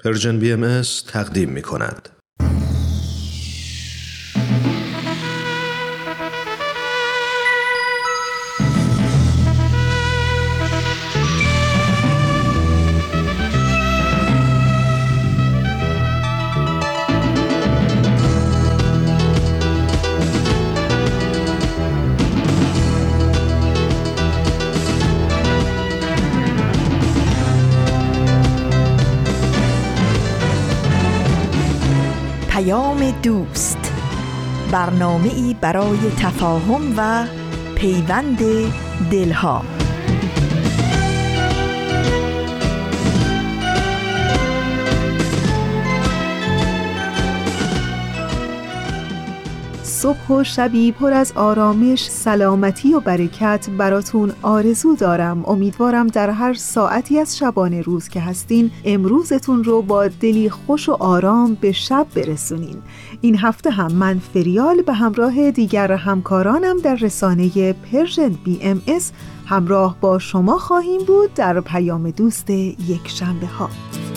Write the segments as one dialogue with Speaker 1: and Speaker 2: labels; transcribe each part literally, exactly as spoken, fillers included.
Speaker 1: پرژن بی ام اس تقدیم می کند.
Speaker 2: دوست، برنامه‌ای برای تفاهم و پیوند دلها.
Speaker 3: صبح و شبی پر از آرامش، سلامتی و برکت براتون آرزو دارم. امیدوارم در هر ساعتی از شبانه روز که هستین امروزتون رو با دلی خوش و آرام به شب برسونین. این هفته هم من فریال به همراه دیگر همکارانم در رسانه پرژن بی ام اس همراه با شما خواهیم بود در پیام دوست یک شنبه ها.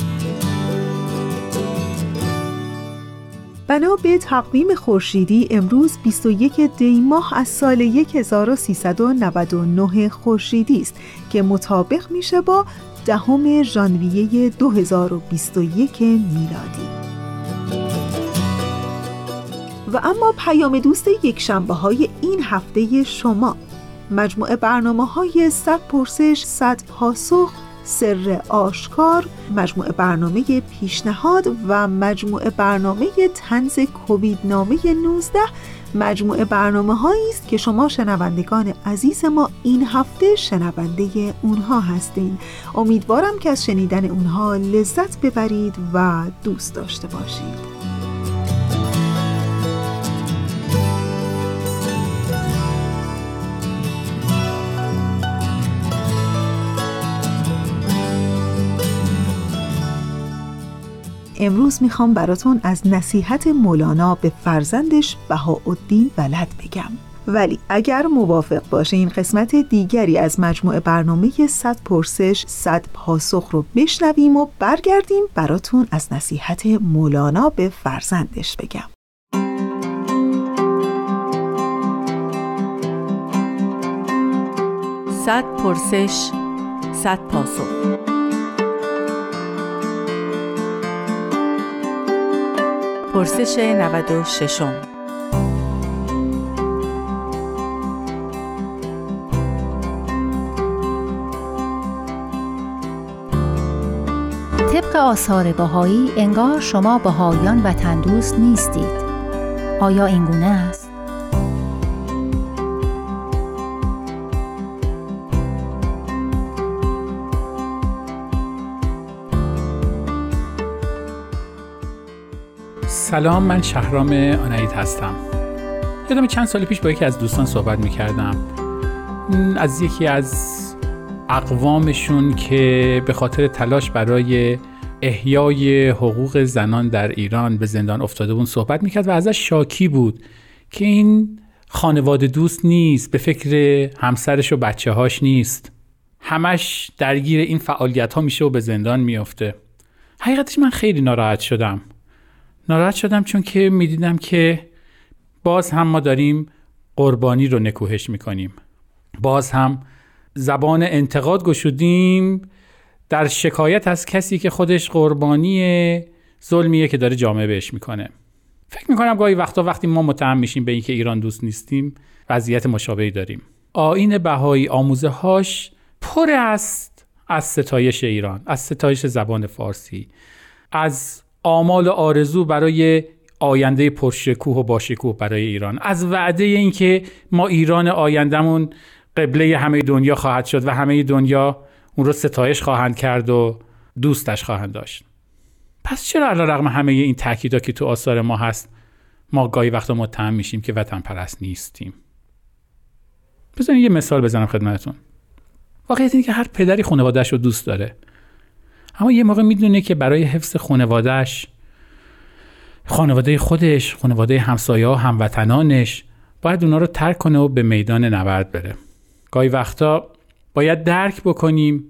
Speaker 3: بنا به تقویم خورشیدی امروز بیست و یک دی ماه از سال هزار و سیصد و نود و نه خورشیدی است که مطابق میشه با دهم ژانویه دو هزار و بیست و یک میلادی. و اما پیام دوست یک شنبه های این هفته شما: مجموعه برنامه های صد پرسش صد پاسخ، سر آشکار، مجموعه برنامه پیشنهاد و مجموعه برنامه طنز کووید نامه نوزده مجموعه برنامه هایی است که شما شنوندگان عزیز ما این هفته شنونده اونها هستین. امیدوارم که از شنیدن اونها لذت ببرید و دوست داشته باشید. امروز میخوام براتون از نصیحت مولانا به فرزندش بهاءالدین ولد بگم. ولی اگر موافق باشین قسمت دیگری از مجموعه برنامه صد پرسش صد پاسخ رو بشنویم و برگردیم براتون از نصیحت مولانا به فرزندش بگم.
Speaker 4: صد پرسش صد پاسخ. پرسش نود و ششم.
Speaker 5: طبق آثار بهایی انگار شما بهاییان وطن دوست نیستید. آیا این گونه است؟
Speaker 6: سلام، من شهرام آنایت هستم. یادم چند سال پیش با یکی از دوستان صحبت می‌کردم از یکی از اقوامشون که به خاطر تلاش برای احیای حقوق زنان در ایران به زندان افتاده بود صحبت می‌کرد و ازش شاکی بود که این خانواده دوست نیست، به فکر همسرش و بچه‌هاش نیست، همش درگیر این فعالیت‌ها میشه و به زندان میافته. حقیقتش من خیلی ناراحت شدم. ناراحت شدم چون که میدیدم که باز هم ما داریم قربانی رو نکوهش میکنیم. باز هم زبان انتقاد گشودیم در شکایت از کسی که خودش قربانی ظلمیه که داره جامعه بهش میکنه. فکر میکنم گاهی وقتا وقتی ما متهم میشیم به اینکه ایران دوست نیستیم وضعیت مشابهی داریم. آیین بهایی آموزه هاش پر است از ستایش ایران، از ستایش زبان فارسی، از آمال و آرزو برای آینده پرشکوه و باشکوه برای ایران، از وعده این که ما ایران آیندمون قبله همه دنیا خواهد شد و همه دنیا اون رو ستایش خواهند کرد و دوستش خواهند داشت. پس چرا علیرغم همه این تأکیدات که تو آثار ما هست ما گاهی وقتا متهم میشیم که وطن پرست نیستیم؟ بذارین یه مثال بزنم خدمتتون. واقعیت اینه که هر پدری خانواده‌اش رو دوست داره، اما یه موقع میدونه که برای حفظ خانواده‌اش، خانواده خودش، خانواده همسایه‌ها، هموطنانش، باید اونا رو ترک کنه و به میدان نبرد بره. گاهی وقتا باید درک بکنیم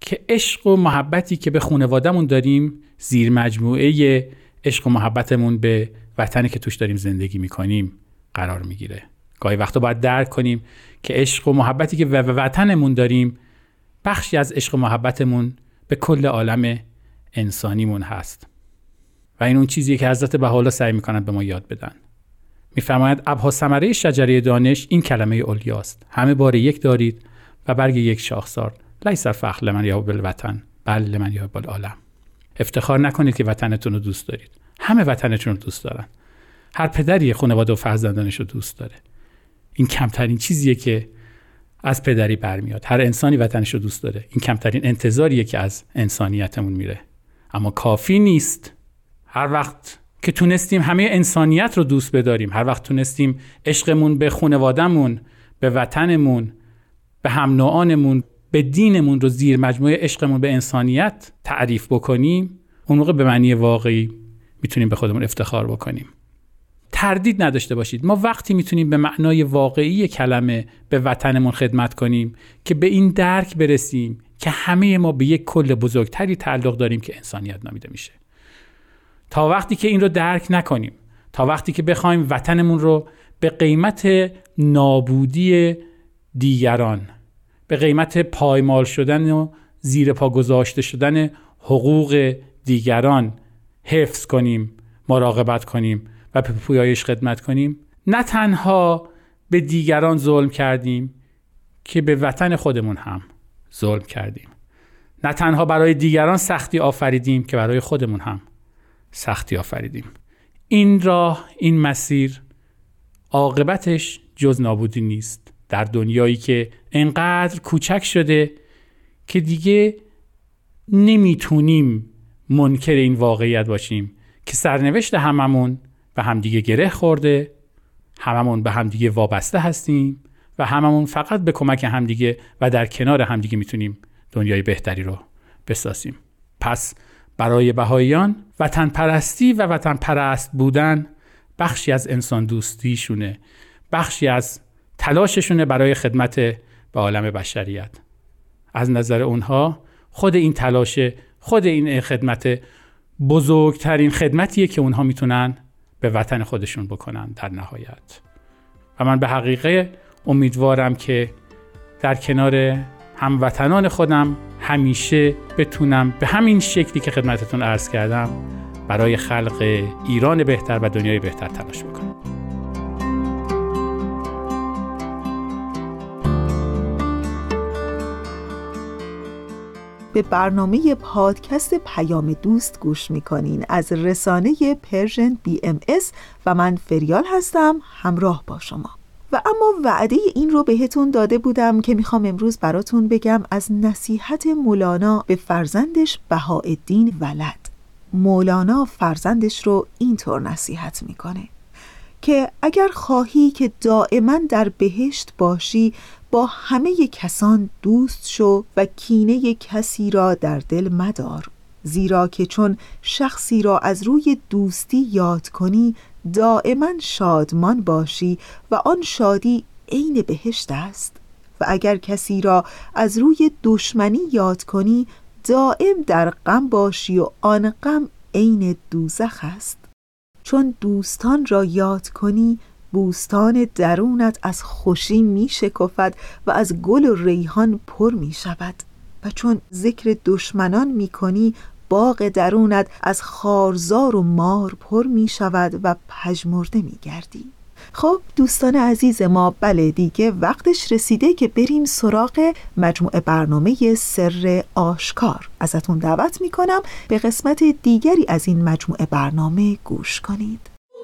Speaker 6: که عشق و محبتی که به خانواده‌مون داریم زیر مجموعه عشق و محبتمون به وطنی که توش داریم زندگی میکنیم قرار میگیره. گاهی وقتا باید درک کنیم که عشق و محبتی که به وطنمون داریم بخشی از عشق و محبتمون به کل عالم انسانیمون هست و این اون چیزیه که حضرت بهاءالله سعی میکنن به ما یاد بدن. میفرماید ابها ثمره شجره دانش این کلمه اولیاست، همه بار یک دارید و برگ یک شاخسار، لیس الفخر لمن یحب الوطن بل لمن یحب العالم. افتخار نکنید که وطنتون رو دوست دارید، همه وطنشون رو دوست دارن. هر پدری خانواده و فرزندانش رو دوست داره. این کمترین چیزیه که از پدری برمیاد. هر انسانی وطنش رو دوست داره. این کمترین انتظاریه که از انسانیتمون میره. اما کافی نیست. هر وقت که تونستیم همه انسانیت رو دوست بداریم، هر وقت تونستیم عشقمون به خانواده‌مون، به وطنمون، به هم نوعانمون، به دینمون رو زیر مجموعه عشقمون به انسانیت تعریف بکنیم، اون موقع به معنی واقعی میتونیم به خودمون افتخار بکنیم. تردید نداشته باشید، ما وقتی میتونیم به معنای واقعی کلمه به وطنمون خدمت کنیم که به این درک برسیم که همه ما به یک کل بزرگتری تعلق داریم که انسانیت نامیده میشه. تا وقتی که این رو درک نکنیم، تا وقتی که بخوایم وطنمون رو به قیمت نابودی دیگران، به قیمت پایمال شدن و زیر پا گذاشته شدن حقوق دیگران حفظ کنیم، مراقبت کنیم و به پویایش خدمت کنیم، نه تنها به دیگران ظلم کردیم که به وطن خودمون هم ظلم کردیم. نه تنها برای دیگران سختی آفریدیم که برای خودمون هم سختی آفریدیم. این راه، این مسیر عاقبتش جز نابودی نیست. در دنیایی که انقدر کوچک شده که دیگه نمیتونیم منکر این واقعیت باشیم که سرنوشت هممون به همدیگه گره خورده، هممون به همدیگه وابسته هستیم و هممون فقط به کمک همدیگه و در کنار همدیگه میتونیم دنیای بهتری رو بسازیم. پس برای بهائیان وطن پرستی و وطن پرست بودن بخشی از انسان دوستیشونه، بخشی از تلاششونه برای خدمت به عالم بشریت. از نظر اونها خود این تلاش، خود این خدمت بزرگترین خدمتیه که اونها میتونن به وطن خودشون بکنن در نهایت. و من به حقیقه امیدوارم که در کنار هموطنان خودم همیشه بتونم به همین شکلی که خدمتتون عرض کردم برای خلق ایران بهتر و دنیای بهتر تلاش بکنم.
Speaker 3: به برنامه پادکست پیام دوست گوش میکنین از رسانه پرژن بی ام اس و من فریال هستم، همراه با شما. و اما وعده این رو بهتون داده بودم که میخوام امروز براتون بگم از نصیحت مولانا به فرزندش بهاءالدین ولد. مولانا فرزندش رو اینطور نصیحت میکنه که اگر خواهی که دائما در بهشت باشی، با همه کسان دوست شو و کینه کسی را در دل مدار، زیرا که چون شخصی را از روی دوستی یاد کنی دائما شادمان باشی و آن شادی عین بهشت است، و اگر کسی را از روی دشمنی یاد کنی دائم در غم باشی و آن غم عین دوزخ است. چون دوستان را یاد کنی بوستان درونت از خوشی می شکفد و از گل و ریحان پر می شود، و چون ذکر دشمنان می کنی باغ درونت از خارزار و مار پر می شود و پژمرده می گردی. خب دوستان عزیز ما، بله دیگه وقتش رسیده که بریم سراغ مجموعه برنامه سر آشکار. ازتون دعوت می کنم به قسمت دیگری از این مجموعه برنامه گوش کنید.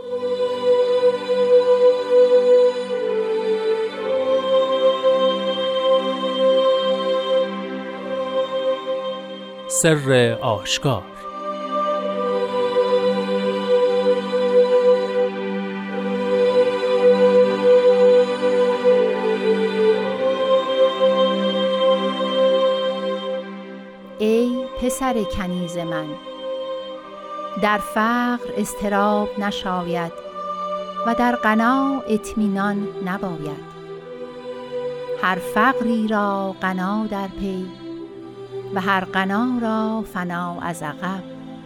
Speaker 6: سر آشکار.
Speaker 5: ای پسر کنیز من، در فقر اضطراب نشاید و در غنا اطمینان نباید. هر فقری را غنا در پی، و هر غنا را فنا از عقب.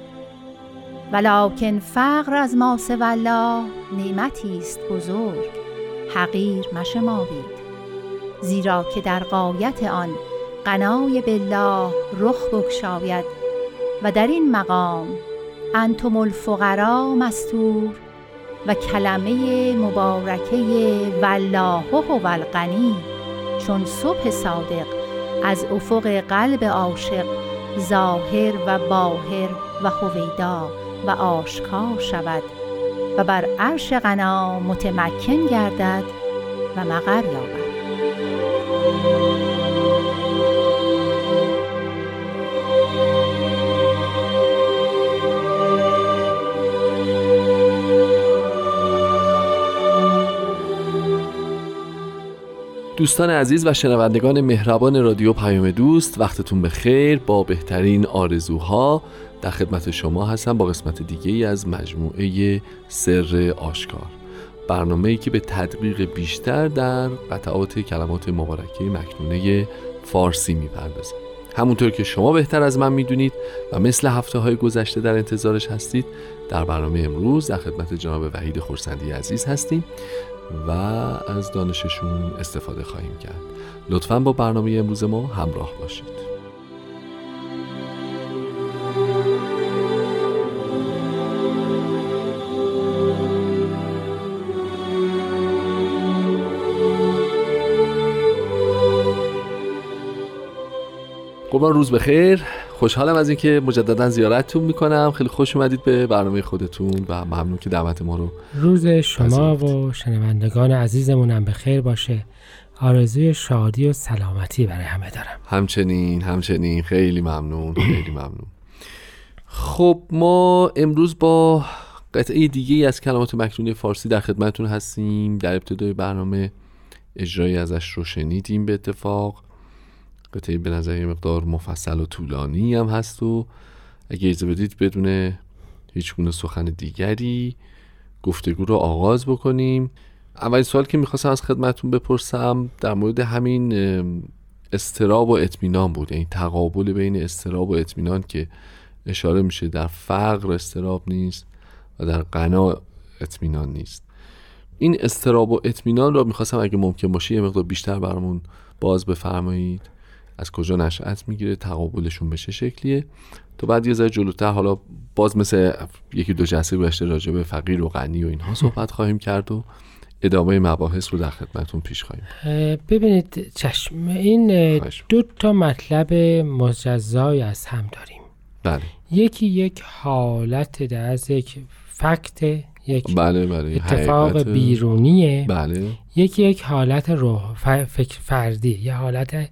Speaker 5: ولکن فقر از ما سوی الله نعمتی است بزرگ، حقیر مشمارید. زیرا که در غایت آن غنای بالله رخ بگشاید و در این مقام انتم الفقراء مستور و کلمه مبارکه والله هو الغنی چون صبح صادق از افق قلب عاشق ظاهر و باهر و هویدا و آشکار شود و بر عرش غنا متمکن گردد و مقر یابد.
Speaker 7: دوستان عزیز و شنوندگان مهربان رادیو پیام دوست، وقتتون بخیر. با بهترین آرزوها در خدمت شما هستم با قسمت دیگه ای از مجموعه سر آشکار، برنامه‌ای که به تدقیق بیشتر در قطعات کلمات مبارکه مکنونه فارسی میپردازه. همونطور که شما بهتر از من میدونید و مثل هفته‌های گذشته در انتظارش هستید، در برنامه امروز در خدمت جناب وحید خرسندی عزیز هستیم و از دانششون استفاده خواهیم کرد. لطفاً با برنامه امروز ما همراه باشید. قربان روز بخیر. خوشحالم از اینکه مجددا زیارتتون میکنم. خیلی خوش اومدید به برنامه خودتون و ممنون که دعوت ما رو.
Speaker 8: روز شما و شنوندگان عزیزمونم بخیر باشه. آرزوی شادی و سلامتی برای همه دارم.
Speaker 7: همچنین همچنین خیلی ممنون خیلی ممنون. خب ما امروز با قطعه دیگه از کلمات مکنونه فارسی در خدمتتون هستیم. در ابتدای برنامه اجرایی ازش رو شنیدیم به اتفاق. قطعه به نظر یه مقدار مفصل و طولانی هم هست و اگه اجازه بدید بدون هیچ گونه سخن دیگری گفتگو رو آغاز بکنیم. اولین سوال که میخواستم از خدمتتون بپرسم در مورد همین اضطراب و اطمینان بود، این تقابل بین اضطراب و اطمینان که اشاره میشه در فقر اضطراب نیست و در غنا اطمینان نیست. این اضطراب و اطمینان رو میخواستم اگه ممکن باشه یه مقدار بیشتر برامون باز بفرمایید. از کجا نشأت میگیره، تقابلشون به چه شکلیه، تو بعد یه ذره جلوتر حالا باز مثل یکی دو جلسه گذشته راجع به فقیر و غنی و اینها صحبت خواهیم کرد و ادامه مباحث رو در خدمتتون پیش خواهیم.
Speaker 8: ببینید چشم، این دو تا مطلب مجزای از هم داریم.
Speaker 7: بله.
Speaker 8: یکی یک حالت در از یک فکت، یک
Speaker 7: بله بله
Speaker 8: اتفاق حقیقت بیرونیه.
Speaker 7: بله.
Speaker 8: یکی یک حالت روح فکر فردی، یه حالت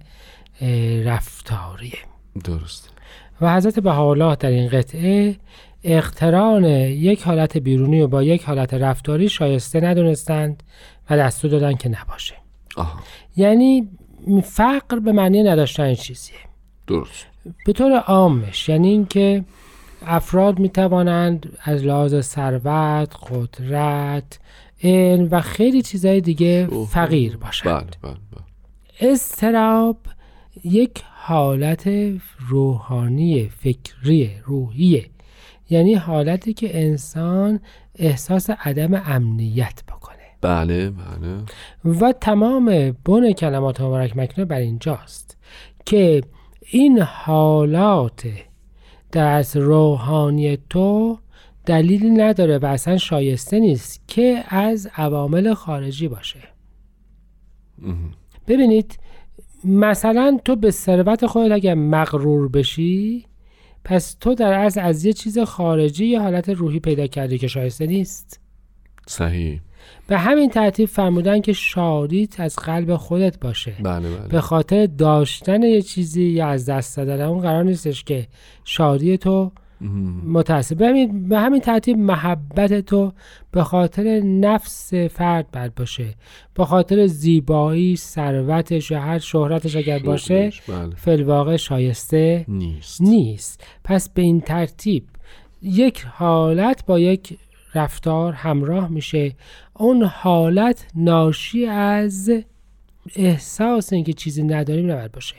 Speaker 8: رفتاریه.
Speaker 7: درست.
Speaker 8: و حضرت بهاءالله در این قطعه اقتران یک حالت بیرونی و با یک حالت رفتاری شایسته ندونستند و دستور دادن که نباشه.
Speaker 7: آها.
Speaker 8: یعنی فقر به معنی نداشتن چیزیه.
Speaker 7: درست.
Speaker 8: به طور عامش یعنی این که افراد می توانند از لحاظ ثروت، قدرت، علم و خیلی چیزهای دیگه فقیر باشند.
Speaker 7: بله بله بله.
Speaker 8: اضطراب یک حالت روحانی، فکری، روحیه. یعنی حالتی که انسان احساس عدم امنیت بکنه.
Speaker 7: بله بله.
Speaker 8: و تمام بن کلمات مبارک مکنونه بر اینجاست که این حالات در از روحانی تو دلیلی نداره و اصلا شایسته نیست که از عوامل خارجی باشه. ببینید مثلا تو به ثروت خودت اگر مغرور بشی، پس تو در از از یه چیز خارجی یه حالت روحی پیدا کردی که شایسته نیست.
Speaker 7: صحیح.
Speaker 8: به همین ترتیب فرمودن که شادیت از قلب خودت باشه.
Speaker 7: بله بله.
Speaker 8: به خاطر داشتن یه چیزی یا از دست دادن اون قرار نیستش که شادی تو متأثر. به همین به همین ترتیب محبت تو به خاطر نفس فرد باید باشه، به خاطر زیبایی، ثروت، شهرت، شهرتش اگر باشه
Speaker 7: بله.
Speaker 8: فی الواقع شایسته
Speaker 7: نیست.
Speaker 8: نیست. پس به این ترتیب یک حالت با یک رفتار همراه میشه. اون حالت ناشی از احساس اینکه چیزی نداریم نباید باشه.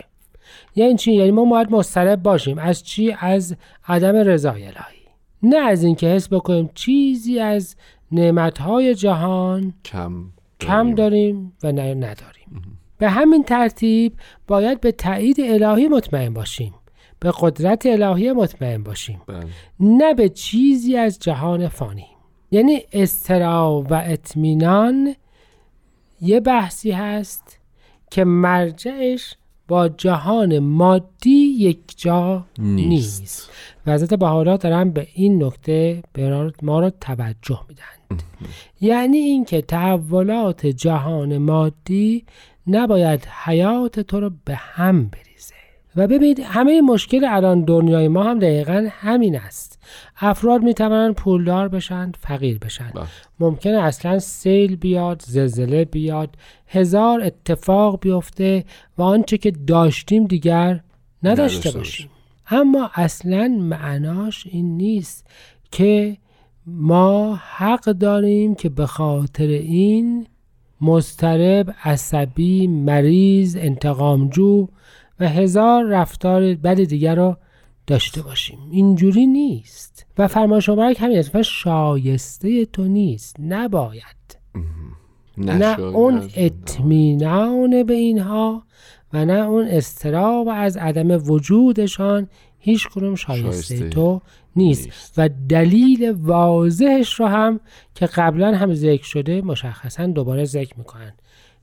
Speaker 8: یعنی چی؟ یعنی ما باید مضطرب باشیم از چی؟ از عدم رضای الهی، نه از این که حس بکنیم چیزی از نعمتهای جهان
Speaker 7: کم
Speaker 8: کم داریم و نه نداریم. به همین ترتیب باید به تایید الهی مطمئن باشیم، به قدرت الهی مطمئن باشیم،
Speaker 7: بله.
Speaker 8: نه به چیزی از جهان فانی. یعنی اضطراب و اطمینان یه بحثی هست که مرجعش با جهان مادی یک جا نیست, نیست. و حضرت بهاءالله دارن به این نکته به ما رو توجه میدن. یعنی این که تحولات جهان مادی نباید حیات تو رو به هم بریزه. و ببینید همه مشکل الان دنیای ما هم دقیقاً همین است. افراد میتونن پولدار بشن، فقیر بشن. با. ممکنه اصلا سیل بیاد، زلزله بیاد، هزار اتفاق بیفته و آنچه که داشتیم دیگر نداشته باشیم. اما اصلا معناش این نیست که ما حق داریم که به خاطر این مضطرب، عصبی، مریض، انتقامجو و هزار رفتار بد دیگر رو داشته باشیم. اینجوری نیست و فرمان مبارک همین است و شایسته تو نیست، نباید. نه اون اطمینان به اینها و نه اون اضطراب از عدم وجودشان هیچ کنون شایسته, شایسته تو نیست. نیست و دلیل واضحش رو هم که قبلا هم ذکر شده مشخصا دوباره ذکر میکنن.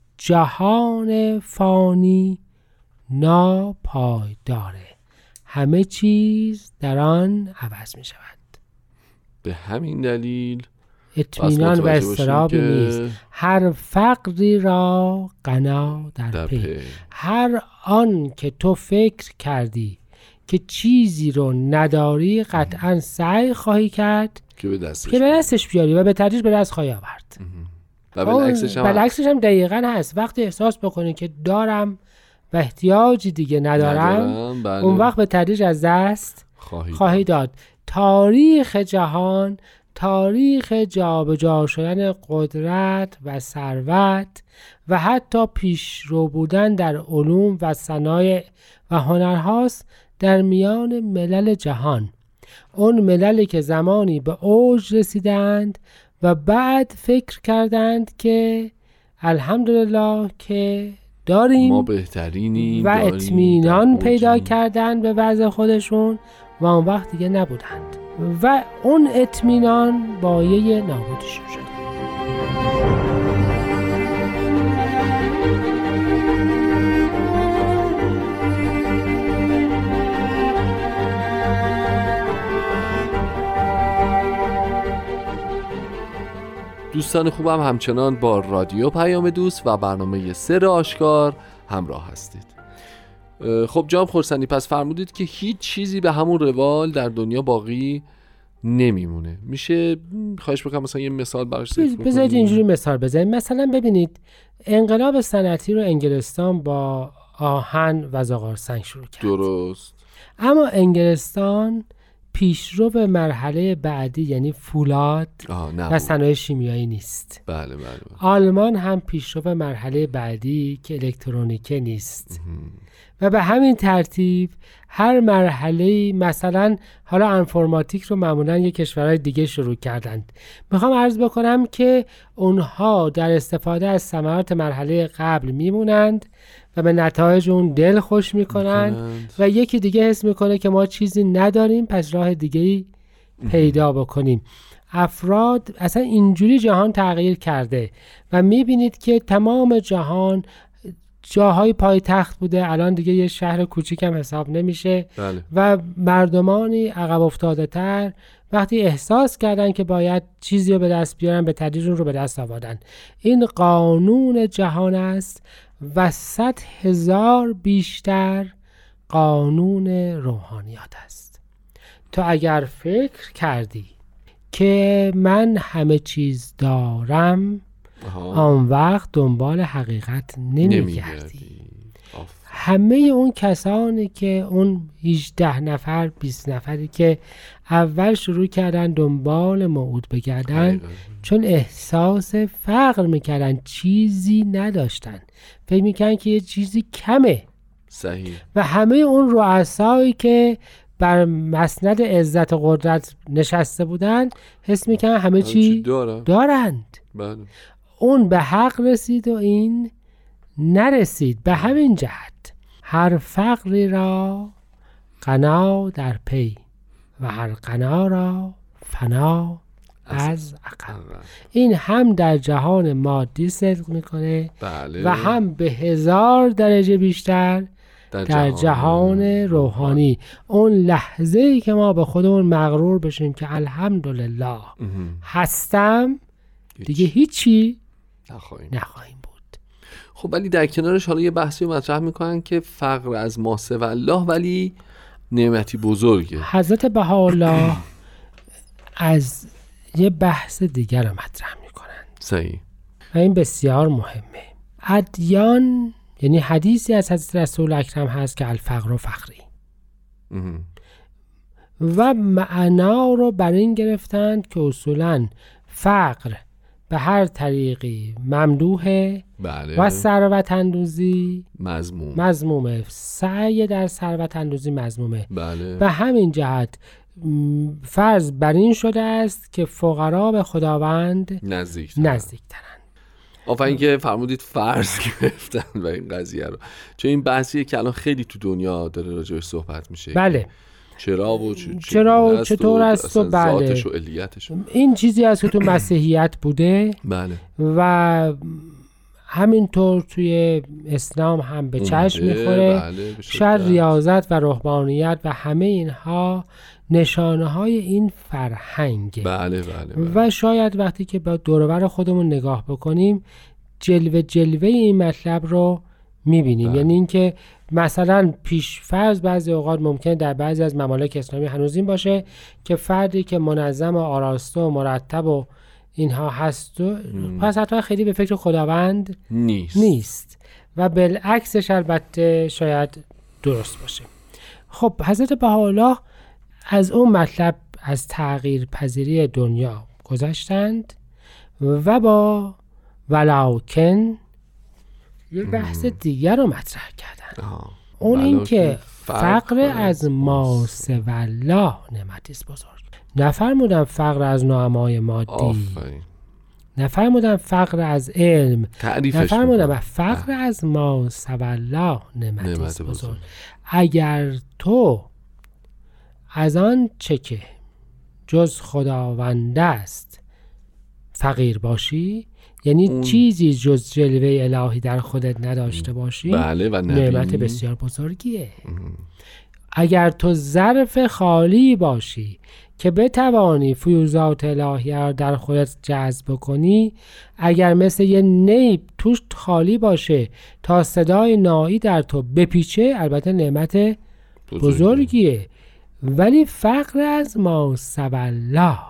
Speaker 8: جهان فانی ناپایداره، همه چیز در آن عوض می شود.
Speaker 7: به همین دلیل
Speaker 8: اطمینان و اضطرابی نیست. هر فقری را غنا در, در پی. پی هر آن که تو فکر کردی که چیزی رو نداری قطعا سعی خواهی کرد
Speaker 7: که به دستش,
Speaker 8: که به دستش بیاری و به تدریج به دست خواهی آورد.
Speaker 7: و بالعکسش هم,
Speaker 8: بالعکسش هم دقیقاً هست. وقتی احساس بکنی که دارم و احتیاجی دیگه ندارم, ندارم بله. اون وقت به تدریج از دست خواهی, خواهی داد. تاریخ جهان، تاریخ جابجا شدن قدرت و ثروت و حتی پیشرو بودن در علوم و صنایع و هنرهاست در میان ملل جهان. اون مللی که زمانی به اوج رسیدند و بعد فکر کردند که الحمدلله که داریم
Speaker 7: ما بهترینی
Speaker 8: و اطمینان پیدا کردن به وضع خودشون و اون وقت دیگه نبودند و اون اطمینان بایه نابودشون شد.
Speaker 7: دوستان خوبم همچنان با رادیو پیام دوست و برنامه سر آشکار همراه هستید. خب جناب خرسندی، پس فرمودید که هیچ چیزی به همون روال در دنیا باقی نمیمونه. میشه خواهش بکنم مثلا یه مثال براش ذکر کنید؟
Speaker 8: بذارید اینجوری مثال بزنید. مثلا ببینید انقلاب صنعتی رو انگلستان با آهن و زغال سنگ شروع کرد.
Speaker 7: درست.
Speaker 8: اما انگلستان پیشرو به مرحله بعدی یعنی فولاد و صنایع شیمیایی نیست.
Speaker 7: بله بله, بله.
Speaker 8: آلمان هم پیشرو به مرحله بعدی که الکترونیکه نیست. و به همین ترتیب هر مرحله، مثلا حالا انفرماتیک رو معمولا یک کشورهای دیگه شروع کردند. میخوام عرض بکنم که اونها در استفاده از ثمرات مرحله قبل میمونند و به نتایج اون دل خوش میکنند میکنند. و یکی دیگه حس میکنه که ما چیزی نداریم پس راه دیگه‌ای پیدا بکنیم. افراد اصلا اینجوری جهان تغییر کرده و میبینید که تمام جهان جاهای پای تخت بوده، الان دیگه یه شهر کوچیک هم حساب نمیشه.
Speaker 7: بله.
Speaker 8: و مردمانی عقب افتاده تر وقتی احساس کردن که باید چیزی رو به دست بیارن به تدریج رو به دست آوردن. این قانون جهان است و صد هزار بیشتر قانون روحانیات است. تو اگر فکر کردی که من همه چیز دارم، آن وقت دنبال حقیقت نمیگردی. همه اون کسانی که اون هجده نفر بیست نفری که اول شروع کردن دنبال موعود بگردن چون احساس فقر میکردن، چیزی نداشتن، فکر میکردن که یه چیزی کمه
Speaker 7: صحیح.
Speaker 8: و همه اون رؤسایی که بر مسند عزت و قدرت نشسته بودند حس میکنن همه چی
Speaker 7: دارن.
Speaker 8: دارند.
Speaker 7: بله.
Speaker 8: اون به حق رسید و این نرسید. به همین جهت هر فقری را غنا در پی و هر غنا را فنا از عقب. این هم در جهان مادی صدق میکنه
Speaker 7: بله.
Speaker 8: و هم به هزار درجه بیشتر در, در جهان, جهان روحانی. اون لحظه ای که ما به خودمون مغرور بشیم که الحمدلله هستم، دیگه هیچی نخواهیم, نخواهیم بود.
Speaker 7: خب ولی در کنارش حالا یه بحثی مطرح میکنن که فقر از ما سوی الله ولی نعمتی بزرگه.
Speaker 8: حضرت بهاءالله از یه بحث دیگر رو مطرح میکنن.
Speaker 7: صحیح.
Speaker 8: و این بسیار مهمه. ادیان، یعنی حدیثی از حضرت رسول اکرم هست که الفقر و فقری و معنا رو بر این گرفتند که اصولاً فقر به هر طریقی ممدوحه.
Speaker 7: بله.
Speaker 8: و ثروت اندوزی
Speaker 7: مذموم
Speaker 8: مذمومه. سعی در ثروت اندوزی مذمومه.
Speaker 7: بله.
Speaker 8: به همین جهت فرض بر این شده است که فقرا به خداوند
Speaker 7: نزدیکترن.
Speaker 8: نزدیکترن.
Speaker 7: آفرین که فرمودید فرض گرفتن و این قضیه رو، چون این بحثیه که الان خیلی تو دنیا داره راجعش صحبت میشه.
Speaker 8: بله.
Speaker 7: چرا و چ...
Speaker 8: چرا و چطور است و بله.
Speaker 7: ذاتش و علیتش.
Speaker 8: این چیزی است که تو مسیحیت بوده.
Speaker 7: بله.
Speaker 8: و همینطور توی اسلام هم به چشم میخوره.
Speaker 7: بله.
Speaker 8: شاید ریاضت و رهبانیت و همه اینها نشانه های این فرهنگ.
Speaker 7: بله بله بله.
Speaker 8: و شاید وقتی که با دور و بر خودمون نگاه بکنیم جلوه جلوه این مطلب رو میبینیم. یعنی اینکه مثلا پیشفرض بعضی اوقات ممکنه در بعضی از ممالک اسلامی هنوز این باشه که فردی که منظم و آراسته و مرتب و اینها هست و پس حتما خیلی به فکر خداوند
Speaker 7: نیست.
Speaker 8: نیست و بالعکسش البته شاید درست باشه. خب حضرت بهاءالله از اون مطلب از تغییر پذیری دنیا گذشتند و با ولکن یه بحث دیگر رو مطرح کردن. آه. اون این که فقر از ما سوی الله نعمتی است بزرگ. نفرمودن فقر از نعمای مادی.
Speaker 7: آفرین.
Speaker 8: نفرمودن فقر از علم. نفرمودن فقر
Speaker 7: اه.
Speaker 8: از ما سوی الله نعمتی است بزرگ. اگر تو از آن چه که جز خداوند است فقیر باشی، یعنی اون... چیزی جز جلوه الهی در خودت نداشته باشی،
Speaker 7: بله و
Speaker 8: نعمت بسیار بزرگیه. ام. اگر تو ظرف خالی باشی که بتوانی فیوزات الهی را در خودت جذب کنی، اگر مثل یه نیب توش خالی باشه تا صدای نایی در تو بپیچه، البته نعمت بزرگیه, بزرگیه. ولی فقر از ما سوی الله.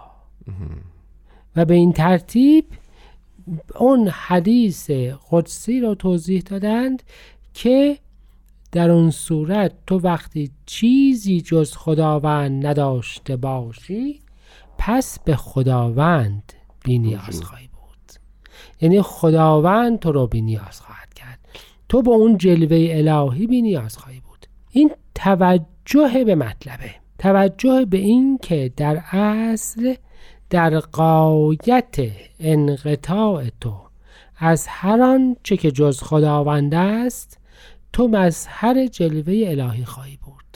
Speaker 8: و به این ترتیب اون حدیث قدسی رو توضیح دادند که در اون صورت تو وقتی چیزی جز خداوند نداشته باشی پس به خداوند بی نیاز خواهی بود. یعنی خداوند تو رو بی نیاز خواهد کرد، تو با اون جلوه الهی بی نیاز خواهی بود. این توجه به مطلبه، توجه به این که در اصل در غایت انقطاع تو از هر آن چه که جز خداوند است تو مظهر جلوه الهی خواهی بود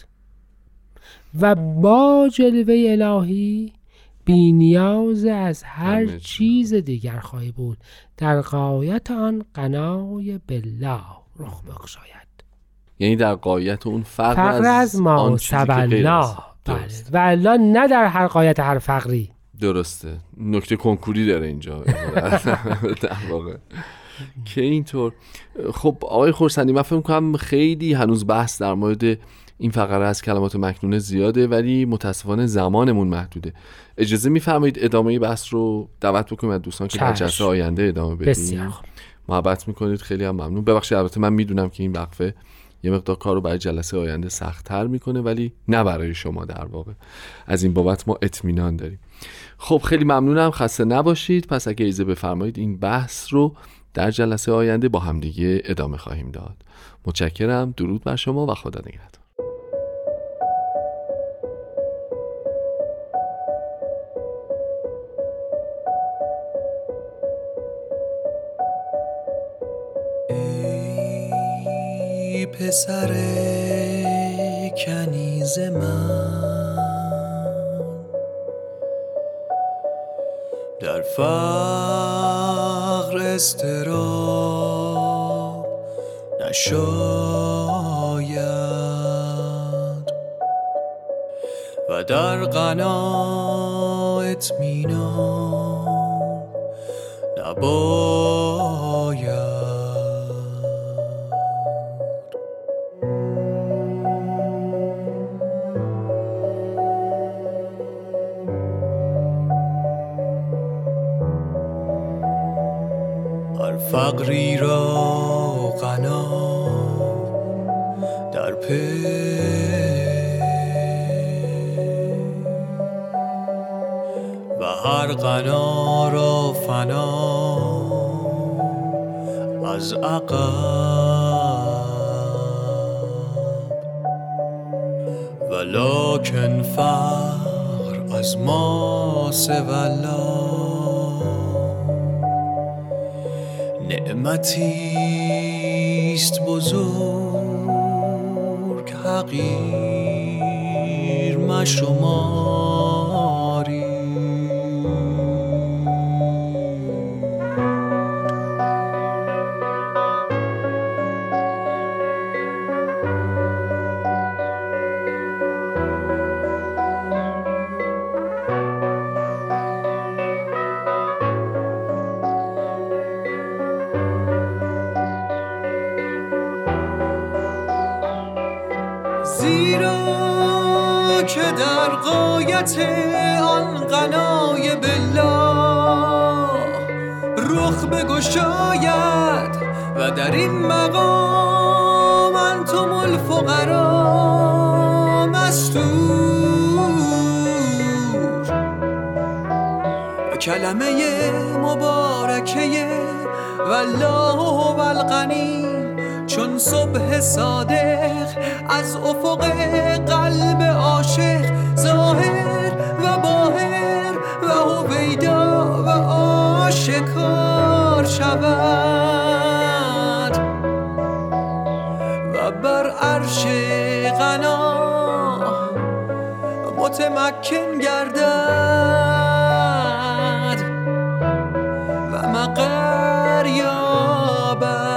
Speaker 8: و با جلوه الهی بی نیاز از هر چیز دیگر خواهی بود. در غایت آن غنای بالله رخ بگشاید.
Speaker 7: یعنی در غایت اون فقر,
Speaker 8: فقر از ما سوی الله. و الله نه در هر غایت هر فقری.
Speaker 7: درسته. نکته کنکوری داره اینجا در واقع که اینطور. خب آقای خرسندی من فکر می‌کنم خیلی هنوز بحث در مورد این فقره از کلمات مکنونه زیاده ولی متاسفانه زمانمون محدوده. اجازه می‌فرمایید ادامه بحث رو دعوت بکنیم از دوستان که در جلسه آینده ادامه بدیم.
Speaker 8: بسیار
Speaker 7: محبت می‌کنید، خیلی هم ممنون. ببخشید البته من میدونم که این وقفه یه مقدار کار رو برای جلسه آینده سخت‌تر میکنه ولی نه برای شما، در واقع از این بابت ما اطمینان داریم. خب خیلی ممنونم، خسته نباشید. پس اگه اجازه بفرمایید این بحث رو در جلسه آینده با همدیگه ادامه خواهیم داد. متشکرم. درود بر شما و خدا نگهدار.
Speaker 9: ای پسر کنیز من، در فقر استراب نشاید و در غنا اطمینان نباید. فقری را غنا در پی و هر غنا را فنا از عقب، ولکن فقر از ما سوالله نعمتیست بزرگ، حقیر مشماری. زیرا که در غایت آن غنای بالله رخ بگشاید و در این مقام انتم الفقراء مستور و کلمه مبارکه والله هو الغنی چون صبح صادق از افق قلب عاشق ظاهر و باهر و هویدا و آشکار شود و بر عرش غنا متمکن گردد و مقر یابد.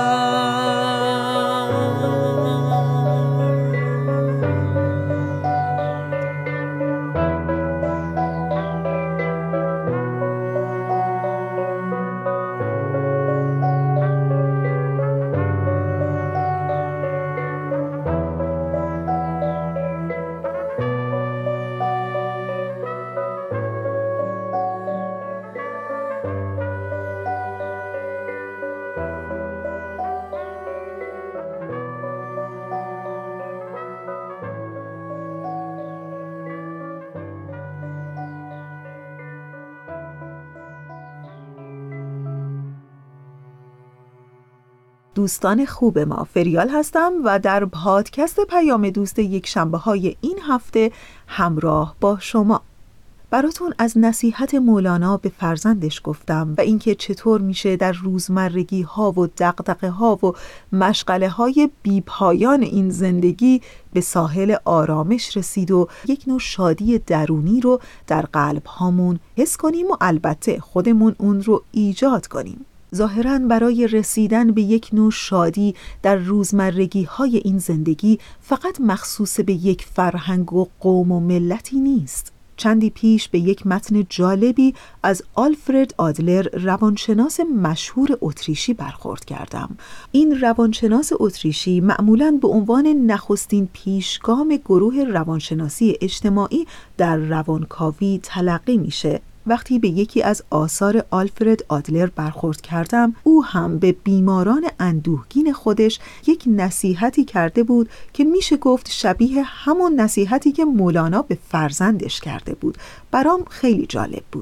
Speaker 3: دوستان خوب ما، فریال هستم و در پادکست پیام دوست یک شنبه های این هفته همراه با شما. براتون از نصیحت مولانا به فرزندش گفتم و اینکه چطور میشه در روزمرگی ها و دغدغه ها و مشغله های بی پایان این زندگی به ساحل آرامش رسید و یک نوع شادی درونی رو در قلب هامون حس کنیم و البته خودمون اون رو ایجاد کنیم. ظاهراً برای رسیدن به یک نوع شادی در روزمرگی های این زندگی فقط مخصوص به یک فرهنگ و قوم و ملتی نیست. چندی پیش به یک متن جالبی از آلفرد آدلر، روانشناس مشهور اتریشی، برخورد کردم. این روانشناس اتریشی معمولاً به عنوان نخستین پیشگام گروه روانشناسی اجتماعی در روانکاوی تلقی میشه. وقتی به یکی از آثار آلفرد آدلر برخورد کردم، او هم به بیماران اندوهگین خودش یک نصیحتی کرده بود که میشه گفت شبیه همون نصیحتی که مولانا به فرزندش کرده بود. برام خیلی جالب بود.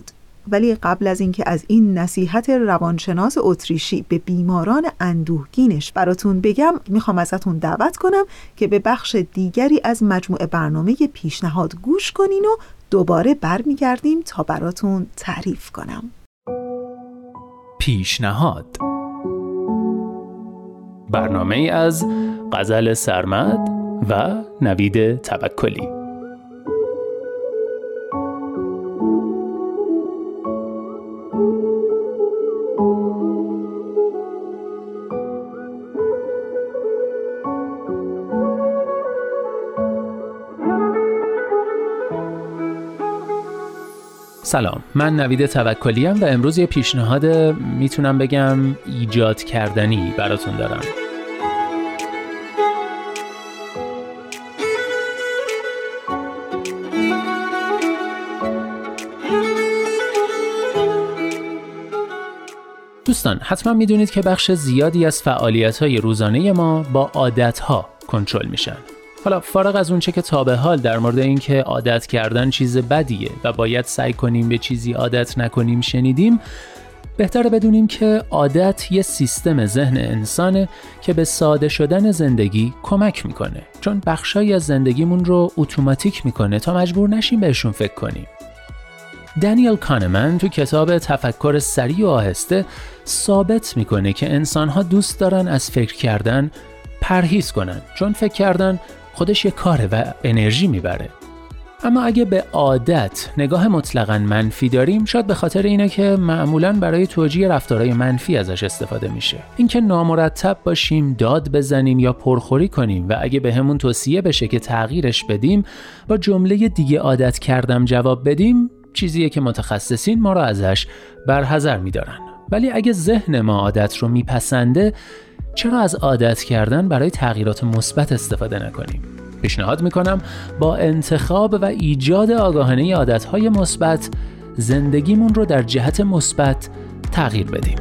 Speaker 3: ولی قبل از اینکه از این نصیحت روانشناس اتریشی به بیماران اندوهگینش براتون بگم، میخوام ازتون دعوت کنم که به بخش دیگری از مجموعه برنامه پیشنهاد گوش کنین و دوباره برمیگردیم تا براتون تعریف کنم.
Speaker 10: پیشنهاد، برنامه از غزل سرمد و نوید توکلی. سلام، من نوید توکلی ام و امروز یه پیشنهاد میتونم بگم ایجاد کردنی براتون دارم. دوستان، حتما میدونید که بخش زیادی از فعالیت‌های روزانه ما با عادت‌ها کنترل میشن. حالا فارغ از اون چه که تا به حال در مورد این که عادت کردن چیز بدیه و باید سعی کنیم به چیزی عادت نکنیم شنیدیم، بهتره بدونیم که عادت یه سیستم ذهن انسانه که به ساده شدن زندگی کمک میکنه، چون بخشایی از زندگیمون رو اتوماتیک میکنه تا مجبور نشیم بهشون فکر کنیم. دانیل کانمن تو کتاب تفکر سریع و آهسته ثابت میکنه که انسان‌ها دوست دارن از فکر کردن پرهیز کنن، چون فکر کردن خودش یه کاره و انرژی میبره. اما اگه به عادت نگاه مطلقاً منفی داریم، شاید به خاطر اینه که معمولاً برای توجیه رفتارهای منفی ازش استفاده میشه. اینکه نامرتب باشیم، داد بزنیم یا پرخوری کنیم و اگه بهمون توصیه بشه که تغییرش بدیم، با جمله دیگه عادت کردم جواب بدیم، چیزیه که متخصصین ما را ازش برحذر می‌دارن. ولی اگه ذهن ما عادت رو میپسنده، چرا از عادت کردن برای تغییرات مثبت استفاده نکنیم؟ پیشنهاد میکنم با انتخاب و ایجاد آگاهانه عادت‌های مثبت زندگیمون رو در جهت مثبت تغییر بدیم.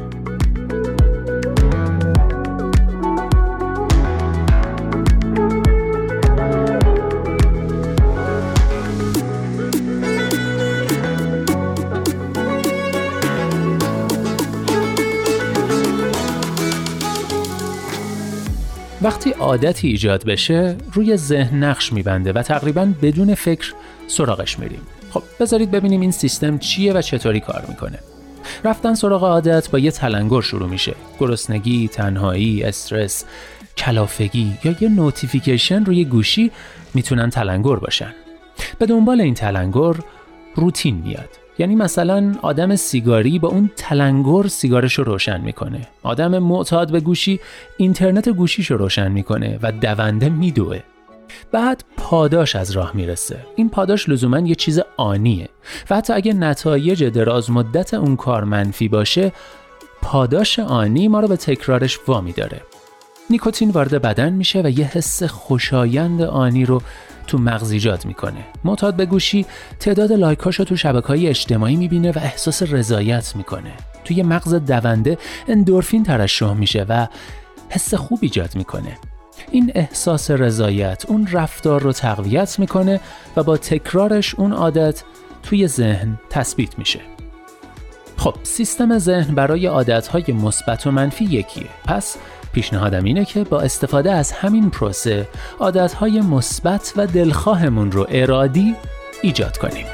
Speaker 10: وقتی عادتی ایجاد بشه، روی ذهن نقش میبنده و تقریباً بدون فکر سراغش میریم. خب بذارید ببینیم این سیستم چیه و چطوری کار میکنه. رفتن سراغ عادت با یه تلنگر شروع میشه. گرسنگی، تنهایی، استرس، کلافگی یا یه نوتیفیکیشن روی گوشی میتونن تلنگر باشن. به دنبال این تلنگر روتین میاد. یعنی مثلا آدم سیگاری با اون تلنگر سیگارش رو روشن میکنه. آدم معتاد به گوشی اینترنت گوشیش رو روشن میکنه و دونده میدوه. بعد پاداش از راه میرسه. این پاداش لزوما یه چیز آنیه و حتی اگه نتایج دراز مدت اون کار منفی باشه، پاداش آنی ما رو به تکرارش وامی داره. نیکوتین وارد بدن میشه و یه حس خوشایند آنی رو تو مغز ایجاد میکنه. معتاد به گوشی تعداد لایکاشو تو شبکه‌های اجتماعی میبینه و احساس رضایت میکنه. توی مغز دونده اندورفین ترشح میشه و حس خوب ایجاد میکنه. این احساس رضایت اون رفتار رو تقویت میکنه و با تکرارش اون عادت توی ذهن تثبیت میشه. خب سیستم ذهن برای عادت‌های مثبت و منفی یکیه. پس پیشنهادم اینه که با استفاده از همین پروسه عادت‌های مثبت و دلخواهمون رو ارادی ایجاد کنیم.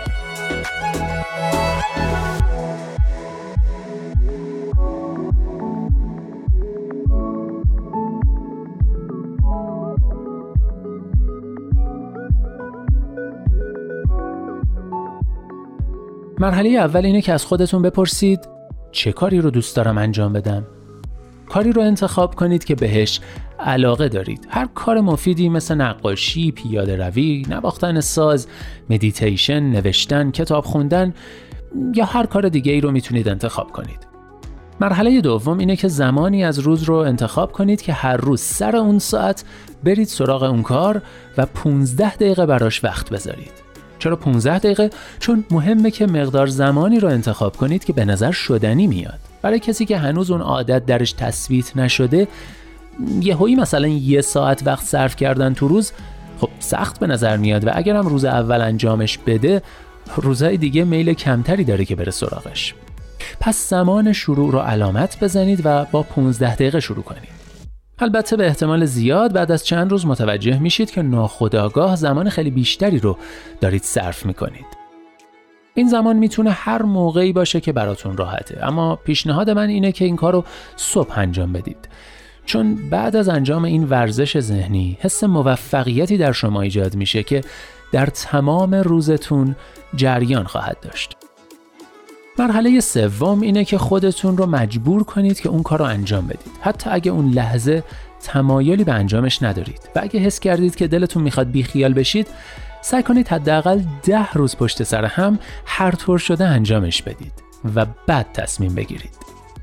Speaker 10: مرحله اول اینه که از خودتون بپرسید چه کاری رو دوست دارم انجام بدم؟ کاری رو انتخاب کنید که بهش علاقه دارید. هر کار مفیدی مثل نقاشی، پیاده روی، نواختن ساز، مدیتیشن، نوشتن، کتاب خوندن یا هر کار دیگه ای رو میتونید انتخاب کنید. مرحله دوم اینه که زمانی از روز رو انتخاب کنید که هر روز سر اون ساعت برید سراغ اون کار و پونزده دقیقه براش وقت بذارید. چرا پونزده دقیقه؟ چون مهمه که مقدار زمانی رو انتخاب کنید که به نظر شدنی میاد. برای کسی که هنوز اون عادت درش تثبیت نشده، یهویی مثلا یه ساعت وقت صرف کردن تو روز خب سخت به نظر میاد و اگرم روز اول انجامش بده روزهای دیگه میل کمتری داره که بره سراغش. پس زمان شروع رو علامت بزنید و با پانزده دقیقه شروع کنید. البته به احتمال زیاد بعد از چند روز متوجه میشید که ناخودآگاه زمان خیلی بیشتری رو دارید صرف میکنید. این زمان میتونه هر موقعی باشه که براتون راحته، اما پیشنهاد من اینه که این کار رو صبح انجام بدید، چون بعد از انجام این ورزش ذهنی حس موفقیتی در شما ایجاد میشه که در تمام روزتون جریان خواهد داشت. مرحله سوم اینه که خودتون رو مجبور کنید که اون کار رو انجام بدید، حتی اگه اون لحظه تمایلی به انجامش ندارید و اگه حس کردید که دلتون میخواد بیخیال بشید، سعی کنید حداقل ده روز پشت سر هم هر طور شده انجامش بدید و بعد تصمیم بگیرید.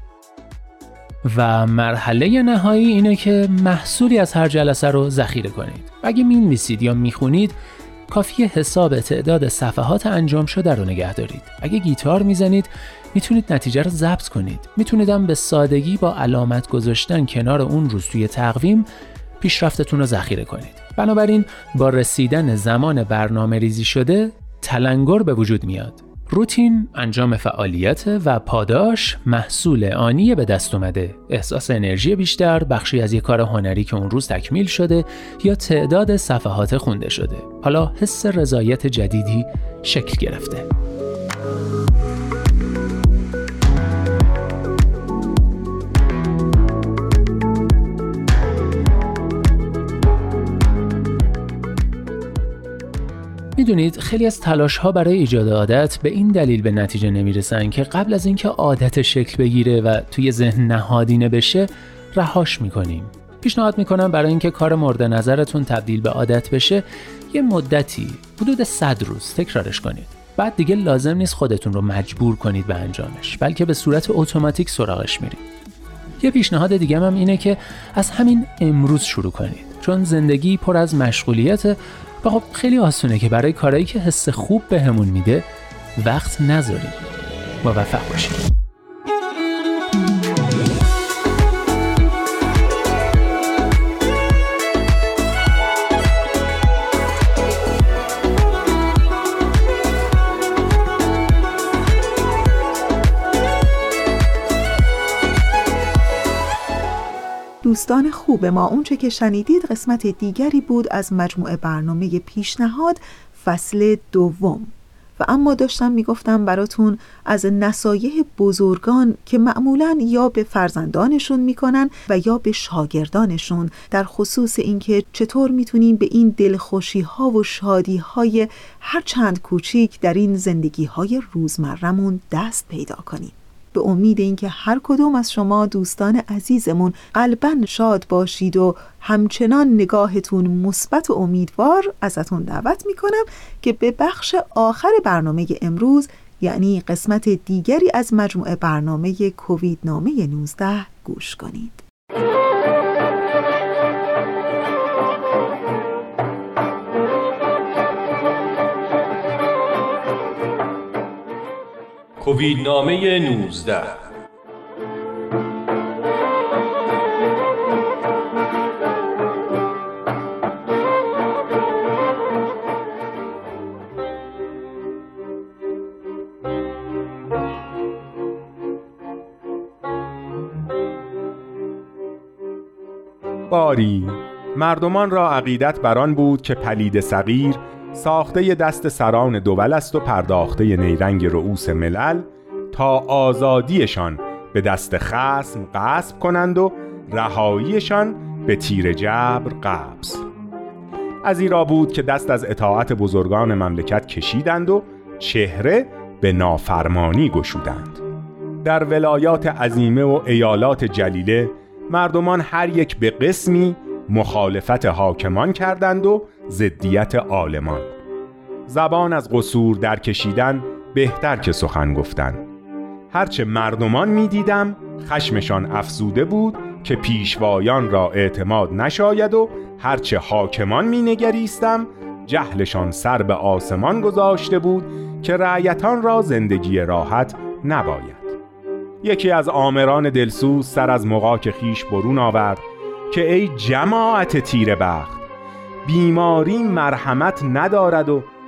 Speaker 10: و مرحله نهایی اینه که محصولی از هر جلسه رو ذخیره کنید. اگه می‌نویسید یا میخونید، کافیه حساب تعداد صفحات انجام شده رو نگه دارید. اگه گیتار میزنید، میتونید نتیجه رو ضبط کنید. میتونید هم به سادگی با علامت گذاشتن کنار اون روز توی تقویم پیشرفتتون رو ذخیره کنید. بنابراین با رسیدن زمان برنامه ریزی شده، تلنگر به وجود میاد. روتین، انجام فعالیت و پاداش محصول آنی به دست اومده، احساس انرژی بیشتر، بخشی از یک کار هنری که اون روز تکمیل شده یا تعداد صفحات خونده شده. حالا حس رضایت جدیدی شکل گرفته. میدونید خیلی از تلاش‌ها برای ایجاد عادت به این دلیل به نتیجه نمیرسن که قبل از اینکه عادت شکل بگیره و توی ذهن نهادینه بشه رهاش میکنیم. پیشنهاد میکنم برای اینکه کار مورد نظرتون تبدیل به عادت بشه یه مدتی حدود صد روز تکرارش کنید. بعد دیگه لازم نیست خودتون رو مجبور کنید به انجامش، بلکه به صورت اتوماتیک سراغش میرید. یه پیشنهاد دیگه هم اینه که از همین امروز شروع کنید، چون زندگی پر از مشغولیته و خب خیلی آسونه که برای کارهایی که حس خوب بهمون میده وقت نذاریم. موفق باشید.
Speaker 3: دوستان خوب ما، اونچه که شنیدید قسمت دیگری بود از مجموعه برنامه پیشنهاد فصل دوم. و اما داشتم میگفتم براتون از نصایح بزرگان که معمولاً یا به فرزندانشون میکنن و یا به شاگردانشون در خصوص اینکه چطور میتونیم به این دلخوشی ها و شادی های هر چند کوچیک در این زندگی های روزمرمون دست پیدا کنیم. به امید اینکه هر کدوم از شما دوستان عزیزمون قلباً شاد باشید و همچنان نگاهتون مثبت و امیدوار، ازتون دعوت میکنم که به بخش آخر برنامه امروز، یعنی قسمت دیگری از مجموعه برنامه کووید نامه نوزده گوش کنید.
Speaker 11: کووید نامه نوزده.
Speaker 12: باری مردمان را عقیدت بران بود که پلید صغیر ساخته دست سران دول است و پرداخته نیرنگ رؤوس ملل تا آزادیشان به دست خصم غصب کنند و رهاییشان به تیر جبر قبض. از ایرا بود که دست از اطاعت بزرگان مملکت کشیدند و چهره به نافرمانی گشودند. در ولایات عظیمه و ایالات جلیله مردمان هر یک به قسمی مخالفت حاکمان کردند و ضدیت عالمان. زبان از قصور در کشیدن بهتر که سخن گفتن. هرچه مردمان می دیدم خشمشان افزوده بود که پیشوایان را اعتماد نشاید و هرچه حاکمان می نگریستم جهلشان سر به آسمان گذاشته بود که رعیتان را زندگی راحت نباید. یکی از آمران دلسوز سر از مغاک خیش برون آورد که ای جماعت تیره بخت، بیماری مرحمت ندارد و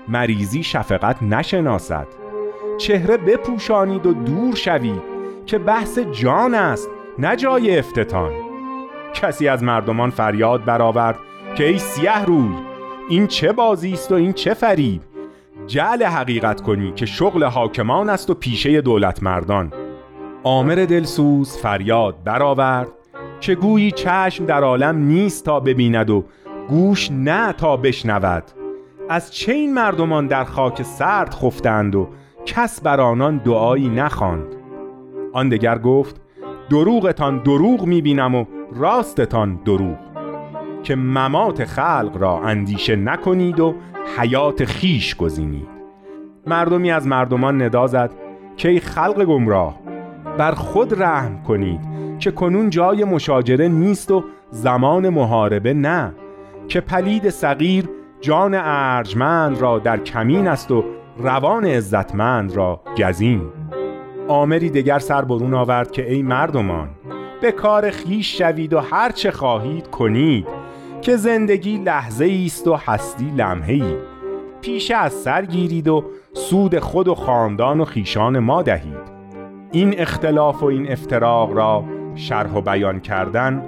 Speaker 12: مریضی شفقت نشناسد. چهره بپوشانید و دور شوید که بحث جان است نه جای افتتان. کسی از مردمان فریاد برآورد که ای سیه روی، این چه بازی است و این چه فریب؟ جعل حقیقت کنی که شغل حاکمان است و پیشه دولت مردان. عامر دلسوز فریاد برآورد که گویی چشم در عالم نیست تا ببیند و گوش نه تا بشنود. از چه این مردمان در خاک سرد خفتند و کس بر آنان دعایی نخواند؟ آن دگر گفت دروغتان دروغ میبینم و راستتان دروغ، که ممات خلق را اندیشه نکنید و حیات خیش گزینید. مردمی از مردمان ندا زد که ای خلق گمراه، بر خود رحم کنید که کنون جای مشاجره نیست و زمان محاربه نه، که پلید صغیر جان ارجمند را در کمین است و روان عزتمند را گزین. عامری دگر سر برون آورد که ای مردمان، به کار خیش شوید و هر چه خواهید کنید، که زندگی لحظه است و هستی لمحه‌ای. پیشه از سر گیرید و سود خود و خاندان و خیشان ما دهید. این اختلاف و این افتراق را شرح و بیان کردن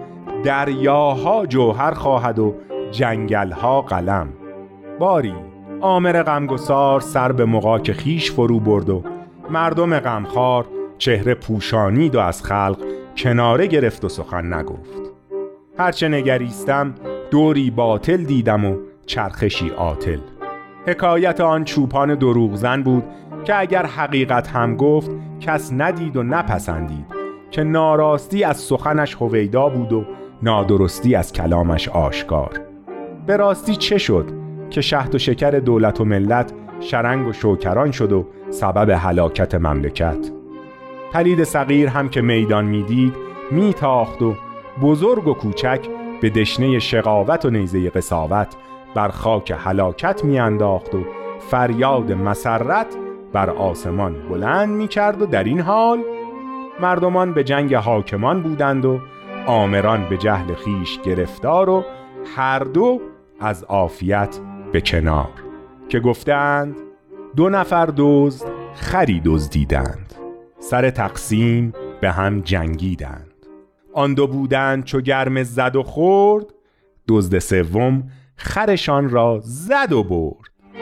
Speaker 12: دریاها جوهر خواهد و جنگلها قلم. باری عامر غمگسار سر به مغاک خیش فرو برد و مردم غمخوار چهره پوشانید و از خلق کناره گرفت و سخن نگفت. هرچه نگریستم دوری باطل دیدم و چرخشی عاطل. حکایت آن چوپان دروغزن بود که اگر حقیقت هم گفت کس ندید و نپسندید، که ناراستی از سخنش هویدا بود و نادرستی از کلامش آشکار. به راستی چه شد که شهد و شکر دولت و ملت شرنگ و شوکران شد و سبب هلاکت مملکت؟ پلید صغیر هم که میدان میدید میتاخت و بزرگ و کوچک به دشنه شقاوت و نیزه قساوت بر خاک هلاکت میانداخت و فریاد مسرت بر آسمان بلند میکرد. و در این حال مردمان به جنگ حاکمان بودند و آمران به جهل خیش گرفتار و هر دو از عافیت به کنار، که گفتند دو نفر دزد خری دزدیدند، سر تقسیم به هم جنگیدند. آن دو بودند چو گرم زد و خورد، دزد سوم خرشان را زد و برد.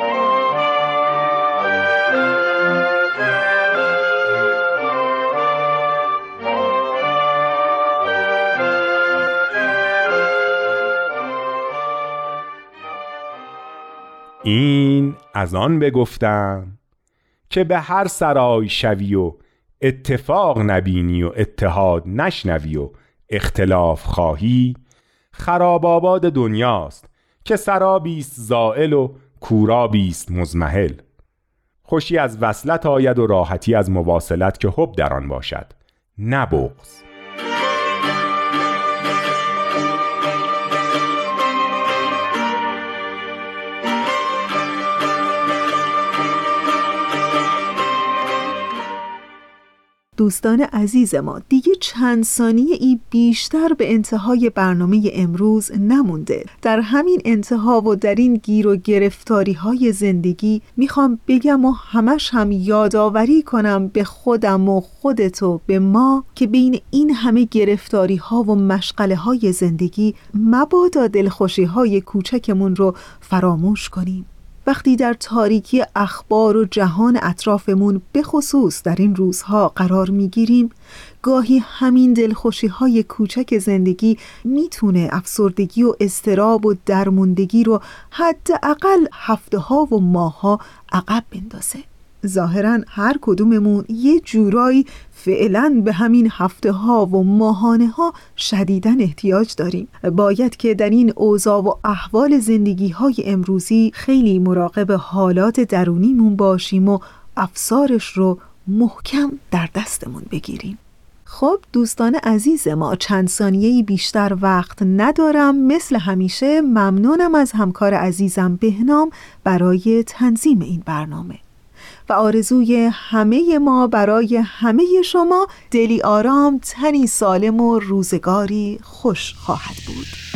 Speaker 12: این از آن بگفتم که به هر سرای شوی و اتفاق نبینی و اتحاد نشنوی و اختلاف خواهی، خراب آباد دنیاست که سرابیست زائل و کورابیست مزمحل. خوشی از وصلت آید و راحتی از مواصلت که حب در آن باشد نه بغض.
Speaker 3: دوستان عزیز ما، دیگه چند ثانیه ای بیشتر به انتهای برنامه امروز نمونده. در همین انتها و در این گیر و گرفتاری های زندگی میخوام بگم و همش هم یادآوری کنم به خودم و خودتو، به ما، که بین این همه گرفتاری ها و مشغله های زندگی مبادا دلخوشی های کوچکمون رو فراموش کنیم. وقتی در تاریکی اخبار و جهان اطرافمون به خصوص در این روزها قرار میگیریم، گاهی همین دلخوشی های کوچک زندگی میتونه افسردگی و اضطراب و درموندگی رو حداقل هفته ها و ماه ها عقب بندازه. ظاهراً هر کدوممون یه جورایی فعلاً به همین هفته ها و ماهانه ها شدیداً احتیاج داریم. باید که در این اوضاع و احوال زندگی های امروزی خیلی مراقب حالات درونیمون باشیم و افسارش رو محکم در دستمون بگیریم. خب دوستان عزیز ما، چند ثانیه‌ای بیشتر وقت ندارم. مثل همیشه ممنونم از همکار عزیزم بهنام برای تنظیم این برنامه و آرزوی همه ما برای همه شما دلی آرام، تنی سالم و روزگاری خوش خواهد بود.